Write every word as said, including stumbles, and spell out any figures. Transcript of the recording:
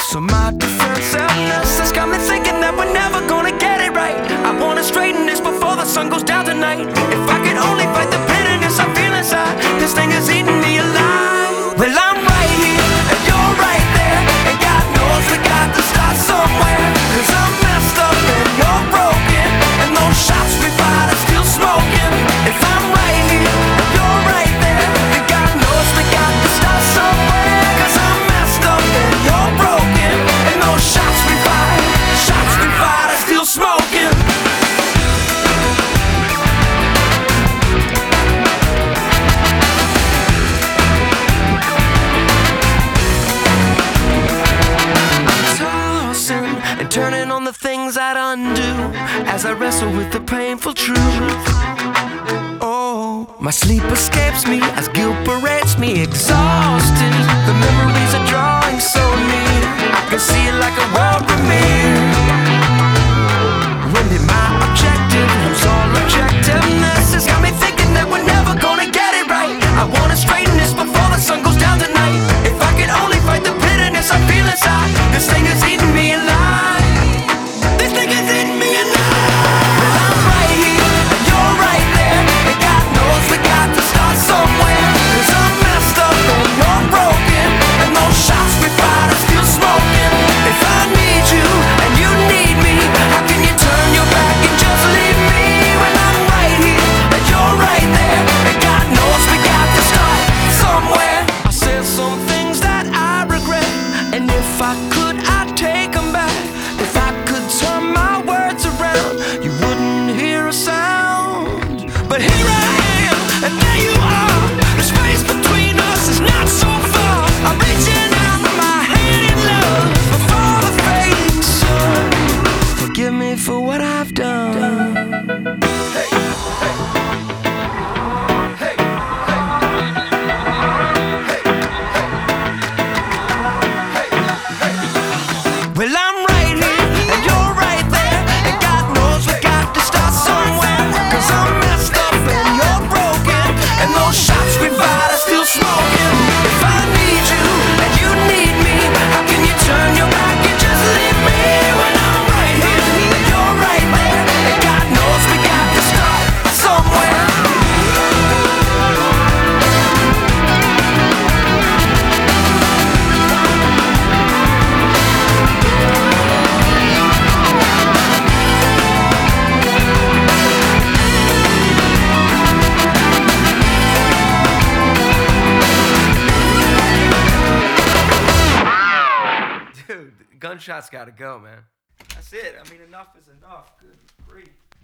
So my defensiveness has got me thinking that we're never gonna get it right. I wanna straighten this before the sun goes down tonight. If I could only fight the bitterness I feel inside, this thing is eating me alive. Well, I'm right here and you're right there, and God knows we got to start somewhere. Cause I'm messed up and you're broken, and those shots we fired are still smoking. If I'm right here and you're right there, then God knows we got to start somewhere. Cause I'm messed up and you're broken, and those shots we fired, shots we fired are still smoking. And turning on the things I'd undo as I wrestle with the painful truth. Oh, my sleep escapes me as guilt berates me, exhausted. The memories are drawing so near, I can see it like a world premiere. When did my objective lose all objectiveness? It's got me thinking that we're never gonna get it right. I wanna straighten this before the sun goes down tonight. If I could only fight the bitterness I feel inside, this thing is eating me alive. This thing is eating me alive. Well, I'm right here and you're right there, and God knows we got to start somewhere. Cause I'm messed up and you're broken, and those shots we fired are still smoking. If I need you and you need me, how can you turn your back and just leave me? When I'm right here and you're right there, and God knows we got to start somewhere. I said some things that I regret, and if I could I'd take them back. If I could turn my words around, you wouldn't hear a sound. But here I am, and there you are. The space between us is not so far. I'm reaching out my hand in love before the fading sun. Forgive me for what I've done. Hey, hey. Well, I'm right here and you're right there, and God knows we got to start somewhere. Cause I'm messed up and you're broken, and those shots we fired are still smoking. If I need you and you need me, how can you turn your back and just leave me? When I'm right here and you're right there, and God knows we got to start somewhere. Dude, gunshots gotta go, man. That's it. I mean, enough is enough. Good grief.